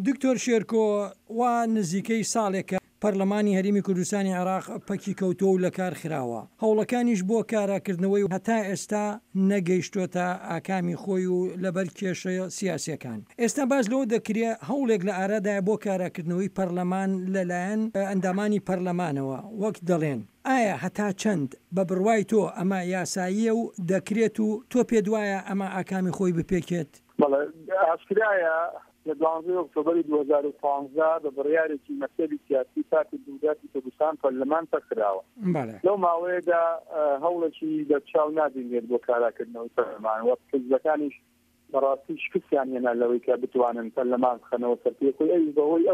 دکتۆر شێرکۆ وا نزیکەی ساڵێکە پەرلەمانی هەرێمی کوردستانی عێراق پەکی کەوتۆ و لە کار خراوە هەوڵەکانیش بۆ کاراکردنەوەی هەتا ئێستا نەگەیشتۆتە ئاکامی خۆی و لەبەر کێشە سیاسیەکان ئێستا باش لەوە دەکرێت هەوڵێک لە ئارادای بۆ کاراکردنەوەی پەرلەمان لەلایەن ئەندامانی پەرلەمانەوە وەک دەڵێن ئایا هەتا چەند بە بڕوای تۆ ئەمە یاساییە و دەکرێت و تۆ پێ دوایە ئەمە ئاکامی خۆی بپێکێت؟ ئاسکرایە لە 12 ئۆکتۆبەری 2015 بە بڕیارێکی مەکتەبی سیاسی پارتی دیموکراتی کوردستان پەرلەمان پەکراوە. لەو ماوەیەدا هەوڵێکی دەرچاو نادێنێت بۆ کاراکردنەوەی پەرلەمان وە حیزبەکانیش بەڕاستی شکستیان هێنا لەوەی کە بتوانن پەرلەمان بخەنەوە سەر پێکەوەی ئەویش بەهۆی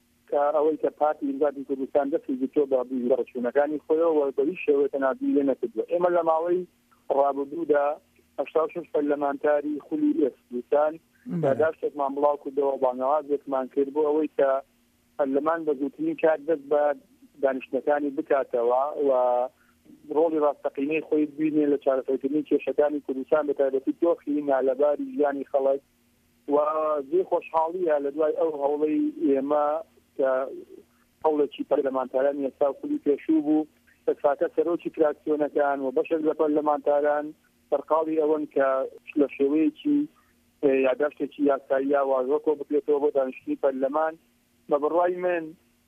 ئەوەی کە پارتی دیموکراتی کوردستان دەستی بتۆ بە ڕچوونەکانی خۆیەوە بەوی شێوەیە تەنابی لێ نەکردووە. ئێمە لە ماوەی ڕابردوودا 86 پەرلەمانتاری خولی ئێسکوستان داداشتێکمان بڵاو کردەوە بانەوازێکمان کرد بۆ ئەوەی کە پەرلەمان بە زووترین کات دەست بە دانیشتەکانی بکاتەوە و ڕۆڵی ڕاستەقینەی خۆی ببینێ لە چارەسەرکردنی کێشەکانی کوردستان بە تایبەتی دۆخی نالەباری ژیانی خەڵک و زێ خۆشحاڵیە لە دوای ئەو هەوڵەی ئێمە کە هەوڵێکی پەرلەمانتاران ئێستا خولی پێشوو بوو بەفاکە سەرۆکی فراکسیۆنەکان و بەشێک لە پەرلەمانتاران سەرقاڵی ئەوەن کە لە شێوەیەکی یاداشتێکی یاساییە واژۆکۆ بکرێتەوە بۆ دانیشتنی پەرلەمان بە بڕوای من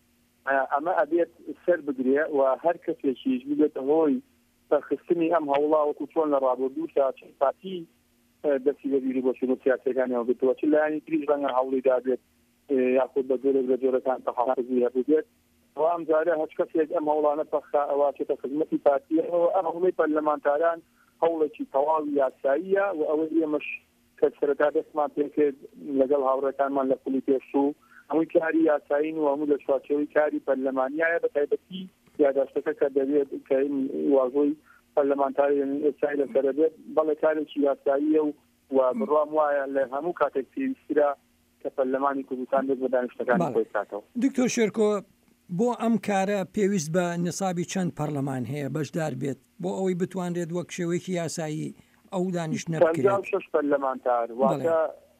ئەمە ئەبێت سەر بگرێ و هەر کەسێکیش ببێتە هۆی سەرخستنی ئەم هەوڵا وەکو چۆن لە ڕابردوودا پارتی دەستی بەبیری بۆ چون سیاسەکانیەوە بێتەوە چ لایەنی تریش ڕەنگە هەوڵی دابێت یاخود بە جۆرێک لە جۆرەکان تەخەڵاتی هەبێت و ئەم جارە هەچ کەسێک ئەم هەوڵانە پەخا ئەوە چێتە خزمەتی پارتیەوە ئەم هەوڵەی پەرلەمانتاران هەوڵێکی تەواوی یاساییە و ئەوە ئێمەش کە سەرەتا دەستمان پێکرد لەگەڵ هاوڕێکانمان لە خولی پێشوو هەمووی کاری یاسایین و هەموو لە چوارچێوەی کاری پەرلەمانیایە بە تایبەتی یاداشتەکە کە دەبێت کە واژۆی پەرلەمانتاری ئێستای لەسەر بێت بەڵێ کارێکی یاساییە و بڕوام وایە لە هەموو کاتێک پێویسترا کە پەرلەمانی کوردستان بێت بە دانیشتەکانی خۆی بکاتەوە. دکتۆر شێرکۆ بۆ ئەم کارە پێویست بە نسابی چەند پەرلەمان هەیە بەشدار بێت بۆ ئەوەی بتوانرێت وەک شێوەیەکی یاسایی ئەو دانیشتنە بکرێت؟ 56 پەرلەمانتار واتە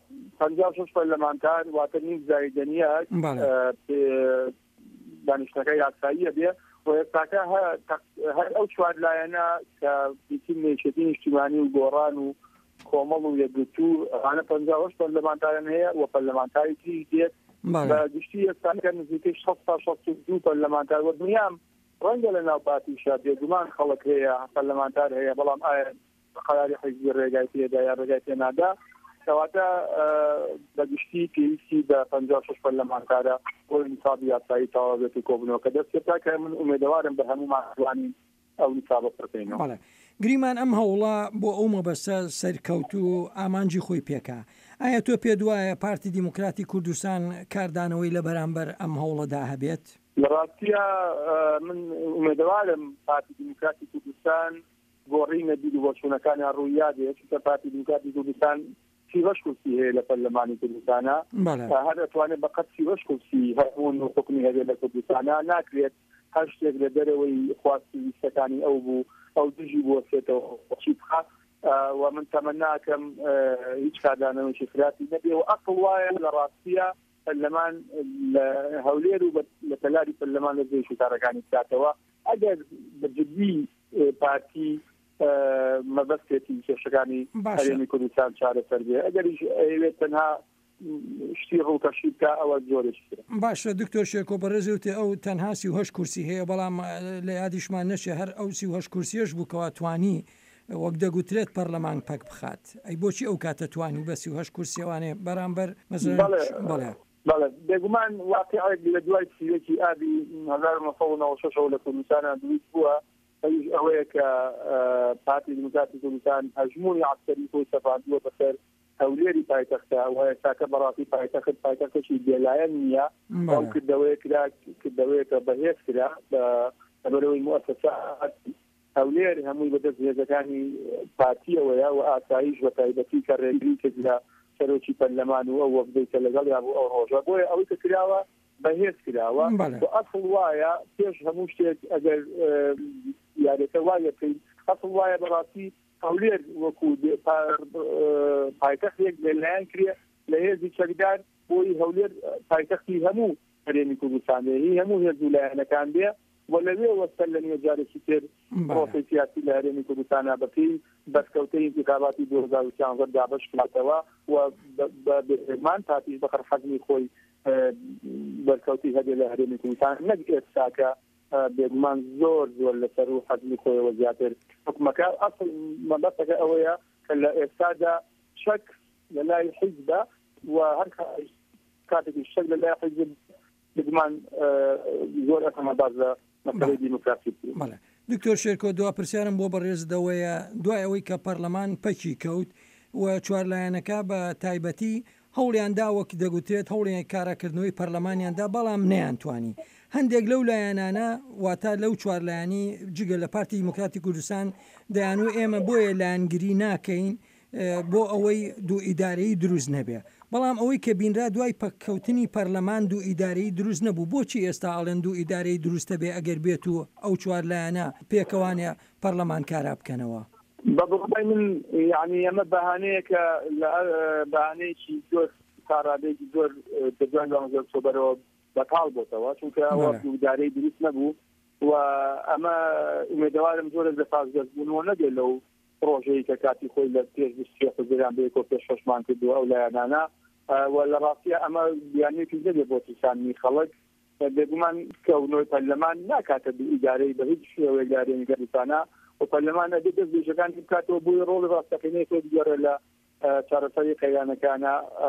56 پەرلەمانتار واتە نیک زایدەنیە دانیشتەکە یاساییە بێ و ئێستاکە هەر ئەو چوار لایەنە کە بیتیم نێچەتی نیشتیمانی و گۆڕان و کۆمەڵ و یەکگرتوو ئەوانە 56 پەرلەمانتارن هەیە و پەرلەمانتاری تری دێت بە گشتی ئێستاکە نزیکەی 62 پەرلەمانتار و دنیام ڕەنگە لە ناو پارتیشا بێگومان خەڵک هەیە پەرلەمانتار هەیە بەڵام ئایا قراری حیزبی ڕێگای پێدا یا ڕێگای پێنادا کەواتە بەگشتی پێویستی بە 56 پەرلەمانتارە بۆ نیسابی یاسایی تەواو بێت و کۆبوونەوە کە دەست پێدا کە من ئومێدەوارم بە هەموو ماتوانین ئەو نیسابە پڕکەینەوە. گریمان ئەم هەوڵە بۆ ئەو مەبەستە سەرکەوت و ئامانجی خۆی پێکا ئایا تۆ پێ دوایە پارتی دیموکراتی کوردستان کاردانەوەی لە بەرامبەر ئەم هەوڵەدا هەبێت؟ لە ڕاستیە من ئومێدەوارم پارتی دیموکراتی کوردستان گۆڕینە بیر و بۆچوونەکانی ڕوویادێت کە پارتی دیموکراتی کوردستان 30 کورسی هەیە لە پەرلەمانی کوردستانە هەر دەتوانێت بە قەت 30 کورسی هەبوون و حکمی هەبێت لە کوردستانە ناکرێت هەر شتێک لە دەرەوەی خواستی ویستەکانی ئەو بوو ئەو دژی بۆسێتەوە چی بخات و من تەمەناکەم هیچ کاردانەوەیکی خراپی نەبێ و ئەقڵ وایە لە ڕاستیە پەرلەمان لە هەولێر و لە پەلاری پەرلەمان لە دێش و کارەکانی بکاتەوە ئەگەر بەجددی پارتی مەبەستێتی کێشەکانی هەرێمی کوردستان چارەسەر بێ ئەگەریش ئەوێت تەنها شتی ڕووکەشی بکە ئەوە زۆرێکی باشە. دکتۆر شێرکۆ بەڕێزێوتێ ئەو تەنها 38 کورسی هەیە بەڵام لە یادیشمان نەچێ هەر ئەو 38 کورسیەش بوو کەوا توانی وەک دەگوترێت پەرلەمان پەک بخات ئەی بۆچی ئەو کاتە توانی بە 38 کورسیەوانێ بەرامبەر بەڵێ بێگومان واقعێک لە دوای سیوەکی ئابی 1996 لە کوردستانە دروست بووە ئەوەیە کە پارتی دیموکراتی کوردستان هەژمونی عسکەری خۆی سەپاردووە بەسەر هەولێری پایتەختە و ئێستاکە بەڕاستی پایتەختێکی بێلایەن نییە ئەو کردەوەیەکە بەهێز کرا بەبەرەوەی موەسسەسات هەولێر هەمووی بەدەست هێزەکانی پارتیەوەیە و ئاساییش بە تایبەتی کە ڕێگری کرد لە سەرۆکی پەرلەمان و ئەو وەفدەی کە لەگەڵ یا بوو ئەو ڕۆژە بۆیە ئەوەی کە کراوە بەهێز کراوە و ئەسڵ وایە پێش هەموو شتێک ئەگەر یاریەکە وایە بکەین ئەسڵ وایە بەڕاستی هەولێر وەکو پایتەختێک لەلایەن کرێ لە هێزی چەکدار بۆی هەولێر پایتەختی هەموو هەرێمی کوردستان هی هەموو هێزولایەنەکان بێ و لەوێ وەستە لە نوێ جارێکی تر پرۆسەی سیاسی لە هەرێمی کوردستانە بەپێی بەسکەوتەی انتخاباتی 2014 دابش کاتەوە و بەمان تاپیش بەخەر حەزمی خۆی بەرکەوتی هەبێ لە هەرێمی کوردستان نەک ئێستاکە بێگومان زۆر زۆر لەسەر و حەزمی خۆیەوە زیاتر حکومەکە ئەسڵ مەبەستەکە ئەوەیە کە لە ئێستادا شەک لە لای حیزبە و هەر کاتێکی شەک لە لای حیزب بێگومان زۆر ئەسەمە باز لە مەسەلەی دیموکراسی. دکتۆر شێرکۆ دوا پرسیارم بۆ بەڕێزدەوەیە دوای ئەوەی کە پەرلەمان پەکی کەوت و چوارلایەنەکە بە تایبەتی هەوڵیاندا وەک دەگوترێت هەوڵیان کاراکردنەوەی پەرلەمانیاندا بەڵام نەیانتوانی هەندێک لەو لایەنانە واتە لەو چوارلایەنی جگە لە پارتی دیموکراتی کوردستان دەیانوە ئێمە بۆیە لایەنگیری ناکەین بۆ ئەوەی دوو ئیدارەیی دروست نەبێ بەڵام ئەوەی کە بینرا دوای پەککەوتنی پەرلەمان دوو ئیدارەیی دروست نەبوو بۆچی ئێستا ئاڵێن دوو ئیدارەی دروستە بێ ئەگەر بێت و ئەو چوارلایەنە پێکەوانێ پەرلەمان کارا بکەنەوە. بەڕای من یعنی ئەمە بەهانەیەکە لە بەهانەیەکی زۆر کارادێکی زۆر دەجوان زۆر سۆبەرەوە بەتاڵ بۆتەوە چونکە ئەوە دوودارەی دروست نەبوو و ئەمە ئومێدەوارم زۆر لە پاسگەزبوونەوە نەبێت لەو پرۆژەیە کە کاتی خۆی لە پێش حزبیان بێ پێش شەشمان کردووە ئەو لایەنانە و لە ڕاستیە ئەمە بیانێکی نەبێت بۆ تیسانی خەڵک بێگومان کەونەوەی پەرلەمان ناکاتە ئیدارەی بە هیچ شێوەیە لە هەرێمی کوردستانە و پەرلەمان ئەبێت دەستێژەکان بکاتەوە بۆی ڕۆڵی ڕاستەقینەی خۆی بگەڕێت لە چارەسەری قەیانەکانە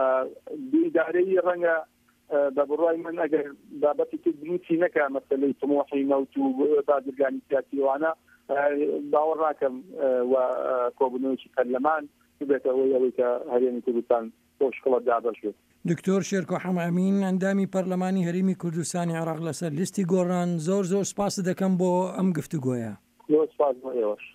ئیدارەی ڕەنگە بە بڕای من ئەگەر بابەتی تر بنووسی نەکە مەسەلەی تمۆحی نەوت و بازرگانی سیاسیوانە باوەڕ ناکەم و کۆبوونەوەیکی پەرلەمان بێتەوەی ئەوەی کە هەرێمی کوردستان بۆ شکڵە دابەش بێت. دکتۆر شێرکۆ حەمامین ئەندامی پەرلەمانی هەرێمی کوردستانی عێراق لەسەر لیستی گۆڕان زۆر سپاس دەکەم بۆ ئەم گفتوگۆیە. زۆر سپاس بۆ ئێوەش.